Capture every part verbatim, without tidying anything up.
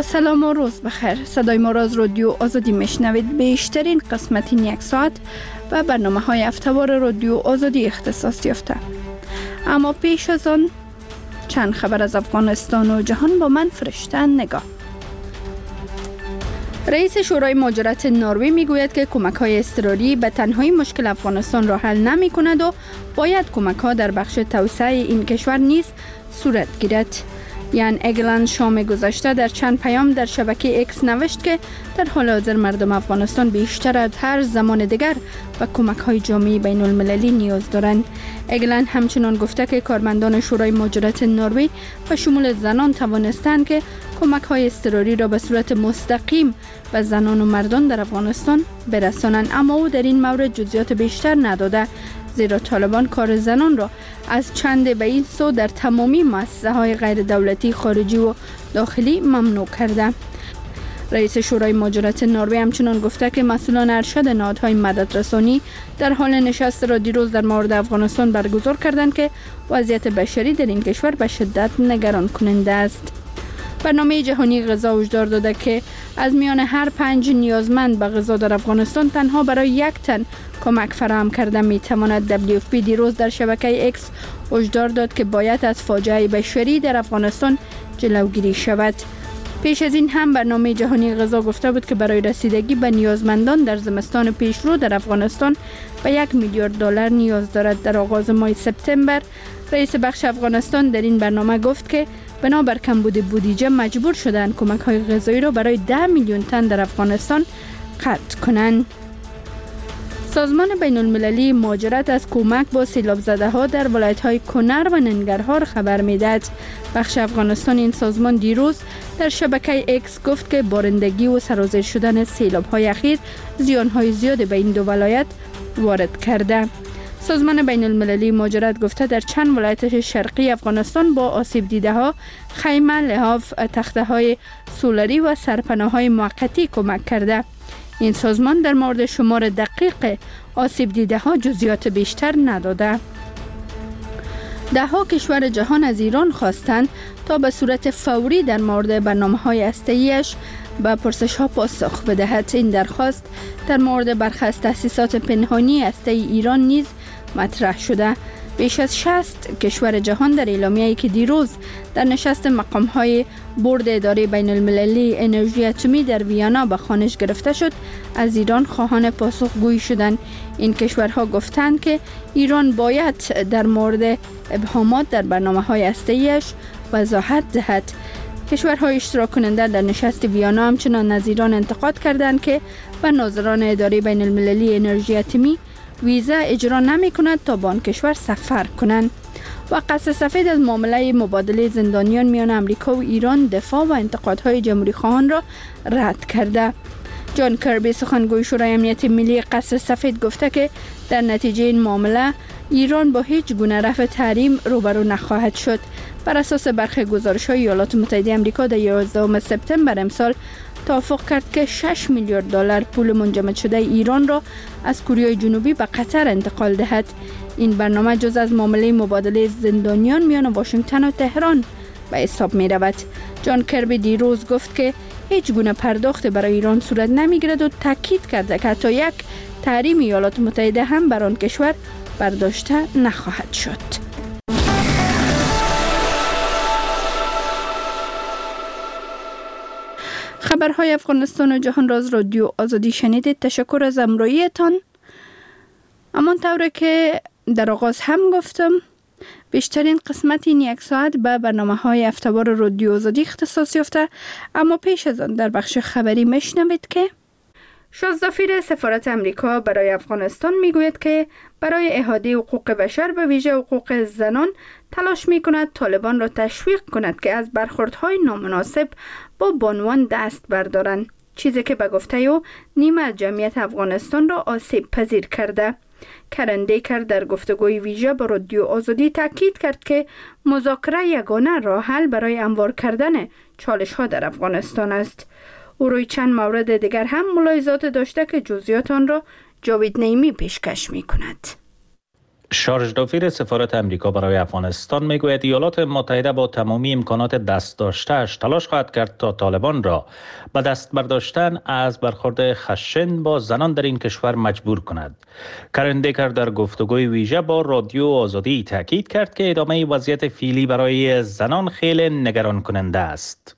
سلام و روز بخیر. صدای ما را از رادیو آزادی میشنوید. بیشترین قسمت این یک ساعت و برنامه های هفته‌وار رادیو آزادی اختصاص یافته. اما پیش از آن چند خبر از افغانستان و جهان با من فرشته نگاه. رئیس شورای مهاجرت نروژ میگوید که کمک های اضطراری به تنهایی مشکل افغانستان را حل نمی کند و باید کمک ها در بخش توسعه این کشور نیز صورت گیرد. یان اگلند شام گذشته در چند پیام در شبکه اکس نوشت که در حال حاضر مردم افغانستان بیشتر از هر زمان دیگر به کمک های جامعه بین المللی نیاز دارند. اگلند همچنان گفته که کارمندان شورای مهاجرت نروژ به شمول زنان توانستند که کمک های اضطراری را به صورت مستقیم به زنان و مردان در افغانستان برسانند، اما او در این مورد جزئیات بیشتر نداده، زیرا طالبان کار زنان را از چند به این سو در تمامی مؤسسه های غیر دولتی خارجی و داخلی ممنوع کرده. رئیس شورای مهاجرت نروژ همچنان گفته که مسئولان ارشد نهادهای مددرسانی در حال نشست را دیروز در مورد افغانستان برگزار کردند که وضعیت بشری در این کشور به شدت نگران کننده است. برنامه جهانی غذا هشدار داده که از میان هر پنج نیازمند به غذا در افغانستان تنها برای یک تن کمک فراهم کرده می تواند. دبلیو اف پی دیروز در شبکه اکس هشدار داد که باید از فاجعه بشری در افغانستان جلوگیری شود. پیش از این هم برنامه جهانی غذا گفته بود که برای رسیدگی به نیازمندان در زمستان پیشرو در افغانستان به یک میلیارد دلار نیاز دارد. در آغاز ماه سپتامبر رئیس بخش افغانستان در این برنامه گفت که بنابر کمبود بودجه مجبور شدند کمک های غذایی را برای ده میلیون تن در افغانستان قطع کنند. سازمان بین المللی مهاجرت از کمک با سیلاب زده ها در ولایت های کنر و ننگرهار خبر میدهد. بخش افغانستان این سازمان دیروز در شبکه اکس گفت که بارندگی و سرازیر شدن سیلاب های اخیر زیان های زیاد به این دو ولایت وارد کرده. سازمان بین المللی مهاجرت گفته در چند ولایت شرقی افغانستان با آسیب دیده ها خیمه، لحاف، تخته های سولری و سرپناه های موقتی کمک کرده. این سازمان در مورد شمار دقیق آسیب دیده ها جزئیات بیشتر نداده. ده ها کشور جهان از ایران خواستند تا به صورت فوری در مورد برنامه‌های هسته‌ایش به پرسش ها پاسخ بدهد. این درخواست در مورد برخی از تأسیسات پنهانی هسته‌ای ایران نیز مطرح شده. بیش از شصت کشور جهان در اعلامیه‌ای که دیروز در نشست مقام‌های بورد اداره بین المللی انرژی اتمی در ویانا به خوانش گرفته شد، از ایران خواهان پاسخگویی شدند. این کشورها گفتند که ایران باید در مورد ابهامات در برنامه‌های هسته‌ایش وضاحت دهد. کشورهای اشتراک کننده در نشست ویانا همچنان از ایران انتقاد کردند که به ناظران اداره بین المللی انرژی اتمی ویزا اجرا نمی کند تا به آن کشور سفر کنند. و قصد سفید از معامله مبادله زندانیان میان امریکا و ایران دفاع و انتقادهای جمهوری خواهان را رد کرده. جان کربی سخنگوی شورای امنیت ملی قصد سفید گفته که در نتیجه این معامله ایران با هیچ گونه رفع تحریم روبرو نخواهد شد. بر اساس برخی گزارش‌های ایالات متحده آمریکا در یازدهم سپتامبر امسال توافق کرد که شش میلیارد دلار پول منجمد شده ایران را از کره جنوبی به قطر انتقال دهد. این برنامه جز از معامله مبادله زندانیان میان واشنگتن و تهران به حساب می رود. جان کربی دیروز گفت که هیچ گونه پرداخت برای ایران صورت نمی گیرد و تاکید کرده که حتی یک تحریم ایالات متحده هم بر آن کشور برداشته نخواهد شد. خبرهای افغانستان و جهان را از رادیو آزادی شنیدید. تشکر از همراهیتان. همان طوری که در آغاز هم گفتم، بیشترین قسمت این یک ساعت به برنامه های هفته‌وار رادیو آزادی اختصاص یافته، اما پیش از آن در بخش خبری میشنوید که شازدفیر سفارت امریکا برای افغانستان میگوید که برای احاطه حقوق بشر به ویژه حقوق زنان تلاش میکند طالبان را تشویق کند که از برخوردهای نامناسب با بانوان دست بردارند، چیزی که به گفته او نیمه از جمعیت افغانستان را آسیب پذیر کرده. کرن دیکر در گفتگوی ویژه با رادیو آزادی تاکید کرد که مذاکره یگانه راه حل برای هموار کردن چالش ها در افغانستان است. او روی چند مورد دیگر هم ملاحظات داشته که جزئیات آن را جاوید نعیمی پیشکش می کند. شارژ دافیر سفارت امریکا برای افغانستان میگوید ایالات متحده با تمامی امکانات دست داشته‌اش تلاش خواهد کرد تا طالبان را به دست برداشتن از برخورد خشن با زنان در این کشور مجبور کند. کرن دیکر در گفتگوی ویژه با رادیو آزادی تاکید کرد که ادامه وضعیت فعلی برای زنان خیلی نگران کننده است.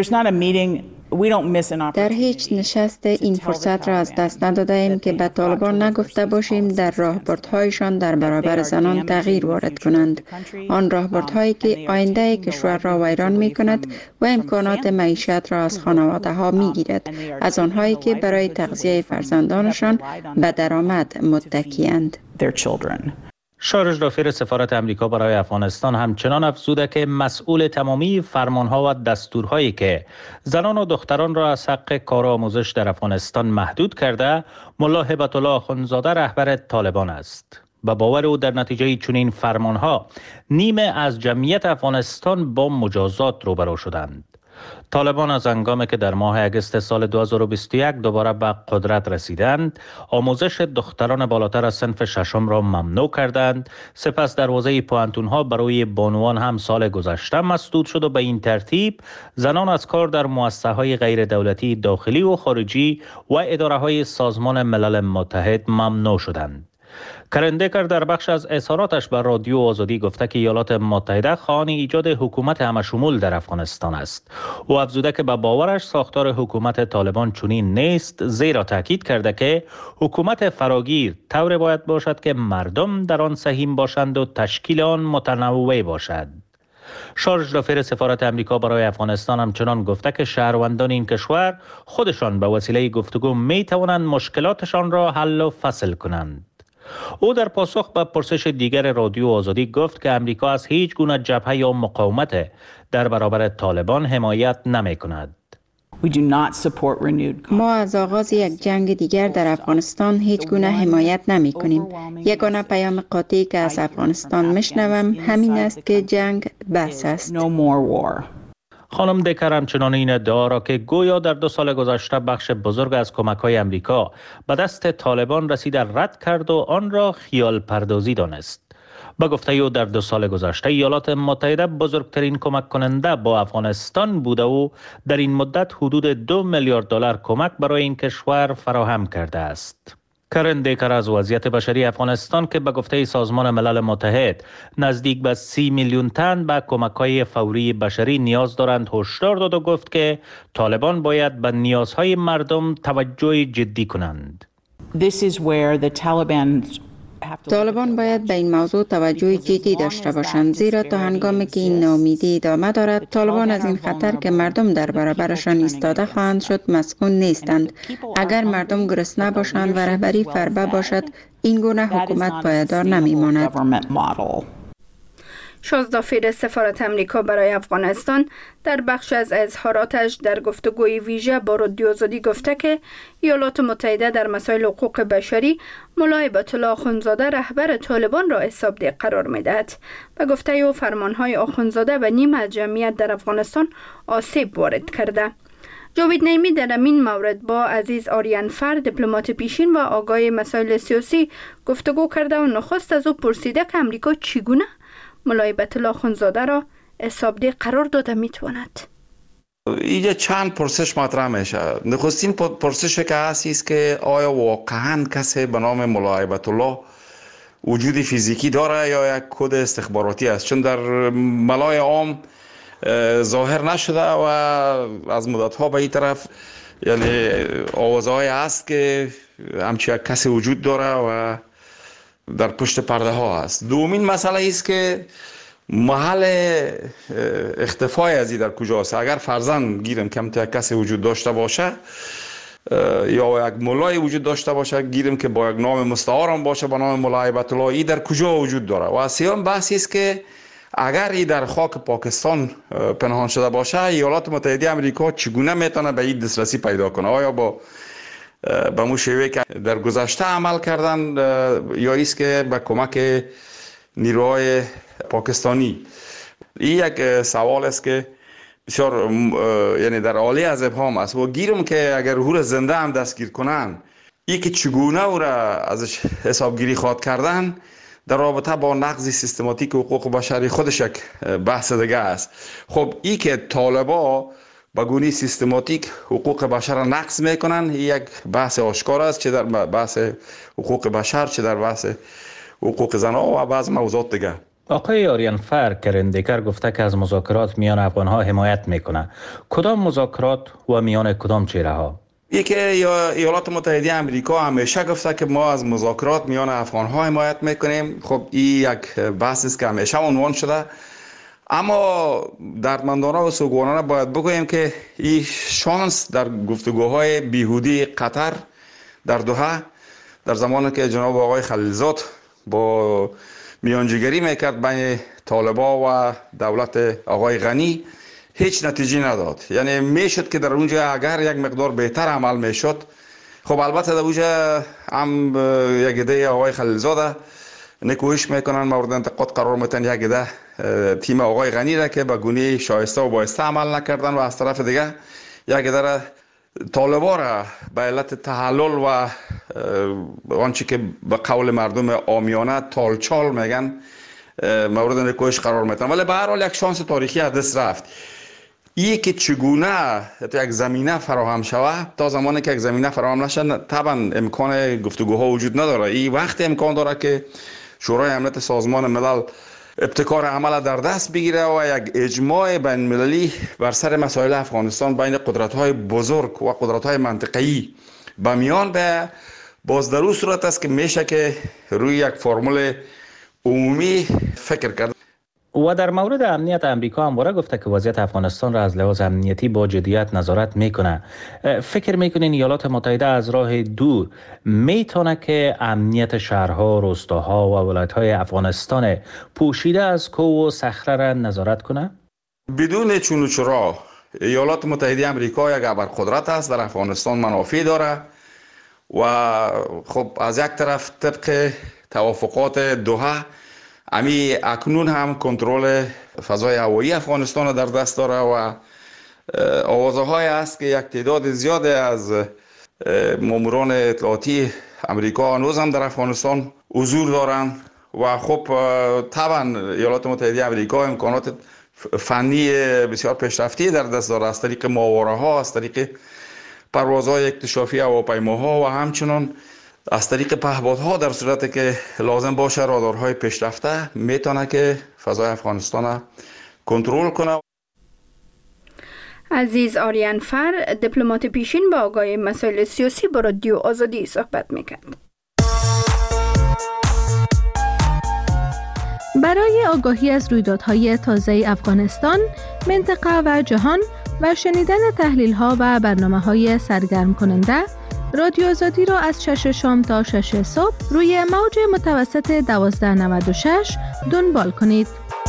در هیچ نشست این فرصت را از دست نداده ایم که به طالبان نگفته باشیم در راهبردهایشان در برابر زنان تغییر وارد کنند. آن راهبردهایی که آینده کشور را ویران می کند و امکانات معیشت را از خانواده ها می گیرد. از آنهایی که برای تغذیه فرزندانشان به درآمد متکی‌اند. شارژ دافیر سفارت امریکا برای افغانستان همچنان افزوده که مسئول تمامی فرمانها و دستورهایی که زنان و دختران را از حق کار و آموزش در افغانستان محدود کرده، ملا هبت الله آخونزاده رهبر طالبان است. با باور او در نتیجه چنین فرمانها نیمه از جمعیت افغانستان با مجازات روبرو شدند. طالبان از هنگامی که در ماه اگست سال دو هزار و بیست و یک دوباره به قدرت رسیدند، آموزش دختران بالاتر از صنف ششم را ممنوع کردند. سپس دروازه پوهنتون‌ها برای بانوان هم سال گذشته مسدود شد و به این ترتیب زنان از کار در مؤسسه‌های غیر دولتی داخلی و خارجی و اداره‌های سازمان ملل متحد ممنوع شدند. کرن دیکر در بخش از اظهاراتش بر رادیو آزادی گفته که ایالات متحده خواهان ایجاد حکومت همشمول در افغانستان است. او افزوده که به باورش ساختار حکومت طالبان چنین نیست، زیرا تاکید کرده که حکومت فراگیر طوری باید باشد که مردم در آن سهیم باشند و تشکیل آن متنوع باشد. شارژ دافیر سفارت امریکا برای افغانستان همچنان گفته که شهروندان این کشور خودشان به وسیله گفتگو می توانند مشکلاتشان را حل و فصل کنند. او در پاسخ به پرسش دیگر رادیو آزادی گفت که امریکا از هیچ گونه جبهه یا مقاومت در برابر طالبان حمایت نمی کند. ما از آغاز یک جنگ دیگر در افغانستان هیچ گونه حمایت نمی کنیم. یگانه پیام قاطعی که از افغانستان میشنوم همین است که جنگ بس است. خانم دیکر همچنان این ادعا را که گویا در دو سال گذشته بخش بزرگ از کمک‌های امریکا به دست طالبان رسیده رد کرد و آن را خیال پردازی دانست. با گفته او در دو سال گذشته ایالات متحده بزرگترین کمک کننده با افغانستان بوده و در این مدت حدود دو میلیارد دلار کمک برای این کشور فراهم کرده است. کرن دیکر از وضعیت بشری افغانستان که به گفته سازمان ملل متحد نزدیک به سی میلیون تن به کمک‌های فوری بشری نیاز دارند هشدار داد و گفت که طالبان باید به نیازهای مردم توجه جدی کنند. طالبان باید به این موضوع توجه جدی داشته باشند، زیرا تا هنگامی که این ناامیدی ادامه دارد طالبان از این خطر که مردم در برابرشان ایستاده خواهند شد مسئول نیستند. اگر مردم گرسنه باشند و رهبری فربه باشد این گونه حکومت پایدار نمیماند. شارژ دافیر سفارت امریکا برای افغانستان در بخش از اظهاراتش در گفتگوی ویژه با رادیو آزادی گفته که ایالات متحده در مسائل حقوق بشری ملا هبت الله آخونزاده رهبر طالبان را حسابدار قرار می‌دهد. به گفته او فرمانهای آخونزاده به نیمه از جمعیت در افغانستان آسیب وارد کرده. جاوید نعیمی در این مورد با عزیز آریانفر دیپلمات پیشین و آگاه مسائل سیاسی گفتگو کرده و نخست از او پرسیده که امریکا چگونه ملا هبت الله آخونزاده را حسابدار قرار داده میتواند. اینجا چند پرسش مطرح میشه. نخستین پرسش که هست است که آیا واقعا کسی به نام ملا هبت الله وجود فیزیکی داره یا یک کد استخباراتی است؟ چون در ملای عام ظاهر نشده و از مدت ها به این طرف یعنی آوازهای هست که همچی یک کسی وجود داره و در پشت پرده ها است. دومین مسئله است که محل اختفای از این در کجاست. اگر فرضاً گیرم کم تا یک کسی وجود داشته باشه یا یک ملای وجود داشته باشه، گیرم که با یک نام مستعار باشه به نام ملا هبت الله، این در کجا وجود داره؟ و سوم بحثی است که اگر این در خاک پاکستان پنهان شده باشه ایالات متحده آمریکا چگونه میتونه به این دسترسی پیدا کنه؟ آیا با به مو شیوه که در گذشته عمل کردن یا ایست که به کمک نیروهای پاکستانی؟ این یک سوال است که بسیار یعنی در عالی از ابهام است و گیرم که اگر او را زنده هم دستگیر کنن، این که چگونه او را ازش حسابگیری خواد کردن در رابطه با نقض سیستماتیک حقوق بشری خودش یک بحث دیگه است. خب این که طالبا با گونه سیستماتیک حقوق بشر را نقض میکنن یک بحث آشکار است، چه در بحث حقوق بشر چه در بحث حقوق زنان و بعض موضوعات دیگه. آقای آریانفر کرندیکر گفته که از مذاکرات میان افغانها حمایت میکنه. کدام مذاکرات و میان کدام چهره ها؟ یکی ایالات متحده آمریکا همیشه گفته که ما از مذاکرات میان افغانها حمایت میکنیم. خب این یک بحث است که همیشه عنوان شده، اما دردمندانه و سوگوارانه باید بگوییم که این شانس در گفتگوهای بیهودی قطر در دوحه در زمانی که جناب آقای خلیلزاد با میانجیگری میکرد بین طالبا و دولت آقای غنی هیچ نتیجه نداد. یعنی میشد که در اونجا اگر یک مقدار بهتر عمل میشد. خب البته در اونجا هم یک عده آقای خلیلزاده نکوهش میکنن، مورد انتقاد قرار میتن یک عده تیم آقای غنی را که به گونه شایسته و بایسته عمل نکردن، و از طرف دیگه یک عده طالبا را به علت تحلل و آنچه که به قول مردم عامیانه تالچال میگن مورد نکوهش قرار میتن. ولی به هر حال یک شانس تاریخی از دست رفت. این که چگونه یک زمینه فراهم شود، تا زمانی که یک زمینه فراهم نشه طبعا امکان گفتگوها وجود نداره. این وقت امکان داره که شورای امنیت سازمان ملل ابتکار عمل در دست بگیره و یک اجماع بین المللی بر سر مسائل افغانستان بین قدرت‌های بزرگ و قدرت‌های منطقه‌ای به میان به باز در اون صورت است که میشه که روی یک فرمول عمومی فکر کرد. و در مورد امنیت امریکا همواره گفته که وضعیت افغانستان را از لحاظ امنیتی با جدیت نظارت میکنه. فکر میکنین ایالات متحده از راه دور میتونه که امنیت شهرها، روستاها و ولایت‌های افغانستان پوشیده از کوه و صخره را نظارت کنه؟ بدون چون و چرا ایالات متحده آمریکا یک ابرقدرت است، در افغانستان منافع داره و خب از یک طرف طبق توافقات دوحه امی اکنون هم کنترل فضای هوایی افغانستان در دست داره و آوازه های است که یک تعداد زیاد از ماموران اطلاعاتی امریکا هنوز هم در افغانستان حضور دارند و خب طبعا ایالات متحده آمریکا امکانات فنی بسیار پیشرفته در دست داره از طریق ماوره ها، از طریق پروازهای اکتشافی هواپیماها و همچنان از طریق پهپادها در صورتی که لازم باشه رادارهای پیشرفته میتونه که فضای افغانستان کنترل کنه. عزیز آریانفر دیپلمات پیشین با آگاهی مسائل سیاسی با رادیو آزادی صحبت میکرد. برای آگاهی از رویدادهای تازه افغانستان، منطقه و جهان و شنیدن تحلیل‌ها و برنامه‌های سرگرم کننده، رادیو آزادی را از شش شام تا شش صبح روی موج متوسط دوازده نود و شش دنبال کنید.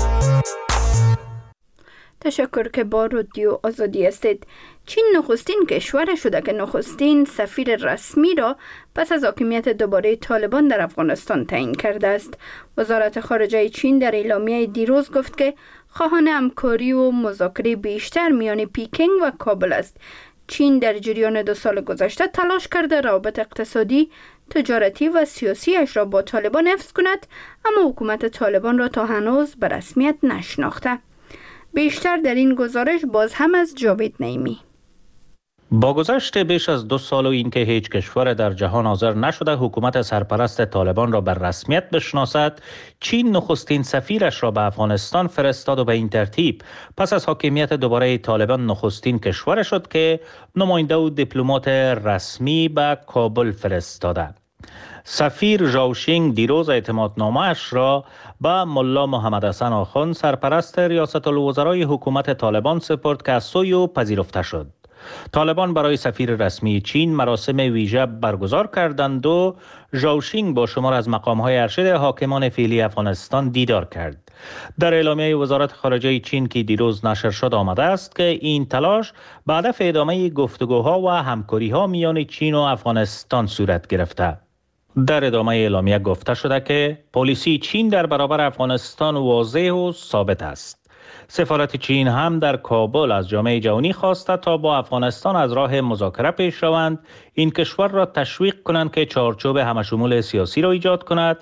تشکر که با رادیو آزادی هستید. چین نخستین کشور شده که نخستین سفیر رسمی را پس از حاکمیت دوباره طالبان در افغانستان تعیین کرده است. وزارت خارجه چین در اعلامیه دیروز گفت که خواهان همکاری و مذاکره بیشتر میان پکینگ و کابل است. چین در جریان دو سال گذشته تلاش کرده روابط اقتصادی، تجارتی و سیاسی اش را با طالبان حفظ کند، اما حکومت طالبان را تا هنوز به رسمیت نشناخته. بیشتر در این گزارش باز هم از جاوید نعیمی. با گذشت بیش از دو سال و اینکه هیچ کشور در جهان حاضر نشده حکومت سرپرست طالبان را بر رسمیت بشناسد، چین نخستین سفیرش را به افغانستان فرستاد و به این ترتیب پس از حاکمیت دوباره طالبان نخستین کشور شد که نماینده و دیپلمات رسمی به کابل فرستاده. سفیر ژاوشینگ دیروز اعتمادنامه‌اش را به ملا محمد حسن آخوند سرپرست ریاست الوزرای حکومت طالبان سپرد که از سوی او پذیرفته شد. طالبان برای سفیر رسمی چین مراسم ویژه برگزار کردند و ژاوشینگ با شمار از مقام‌های ارشد حاکمان فعلی افغانستان دیدار کرد. در اعلامیه وزارت خارجه چین که دیروز نشر شد آمده است که این تلاش به هدف ادامه گفتگوها و همکاری‌ها میان چین و افغانستان صورت گرفته. در ادامه اعلامیه گفته شده که پالیسی چین در برابر افغانستان واضح و ثابت است. سفارت چین هم در کابل از جامعه جهانی خواسته تا با افغانستان از راه مذاکره پیش روند، این کشور را تشویق کنند که چارچوب همشمول سیاسی را ایجاد کند